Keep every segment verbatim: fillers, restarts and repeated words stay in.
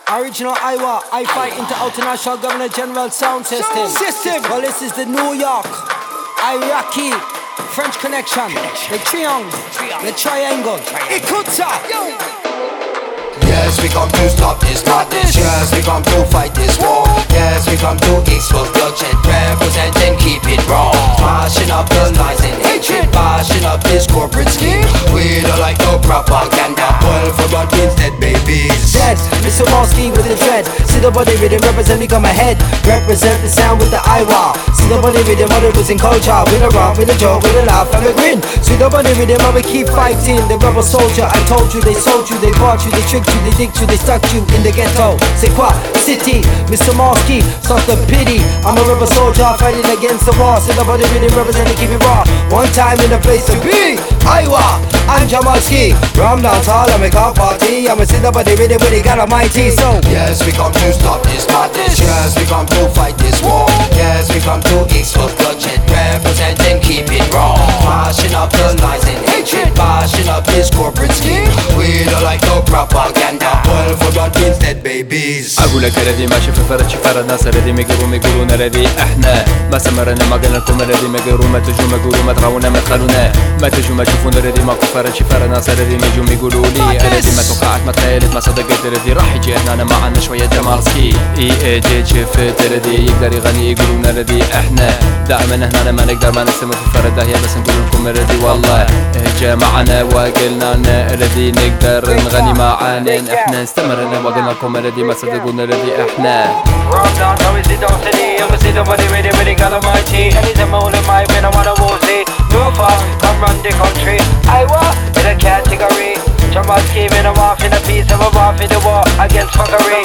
Original Iowa, I fight into International Governor General Sound System. System. Well, this is the New York, Iraqi, French connection, the triangle, the triangle, Ikuta. Yes, we come to stop this madness. Yes, we come to fight this war. Yes, we come to expose bloodshed, represent and keep it raw. Smashing up the lies and hatred, bashing up this corporate scheme. We don't like no propaganda. Well, for God instead, babies. Dead, Mister Mosky with the dread. See the body rhythm, represent me come ahead. Represent the sound with the Iowa. See the body rhythm, mother was in culture. With a rock, with a joke, with a laugh and a grin. See the body rhythm, I will keep fighting. The rebel soldier, I told you, they sold you, they bought you, they tricked you, they dicked you, they stuck you in the ghetto. C'est quoi? City, Mister Mosky, stop the pity. I'm a rebel soldier fighting against the war. See the body rhythm, representing, keep it raw. One time in the place to be, Iowa. I'm Jamalski, from downtown, I make a party. I'ma sit up at the rhythm where they got almighty. So yes, we come to stop this madness. Yes, we come to fight this war. Yes, we come to expose bloodshed, represent and keep it raw. Smashing up the lies and hatred, bashing up this corporate scheme. We don't like no propaganda. Well, for God instead, babies. أقول لك الذي ماشي في فرد شفار الناس الذي ما يقولون يقولون الذي احنا ما سمرنا ما قلنا لكم الذي ما يقولون ما تجوا ما يقولوا ما تراونا ما تخلونا ما تجوا ما تشوفون الذي ما كفر شفار الناس الذي ما يجوا يقولوا لي الذي ما توقعت ما تخيلت ما صدقت الذي راح يجي هنا أنا معنا شوية جمالسكي اي اي جيت شفت الذي يقدر يغني يقولون الذي احنا دائما هنا ما نقدر ما نستمر في فرد داهية بس نقول لكم الذي والله جا معنا وقلنا الذي نقدر نغني معانا احنا استمرنا وقلنا لكم الذي ما صدقونا الذي احنا From downtown we sit down city and we see the body really really got almighty. Anytime I wanna my when I wanna move see. No far, come run the country. Iowa in a category. Jamal scheme in a off in a piece of a off in the war against fuckery.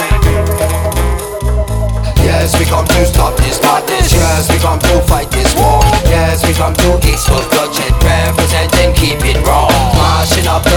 Yes, we come to stop this madness. Yes, we come to fight this war. Yes, we come to expose bloodshed, represent and keep it raw. Smashing up the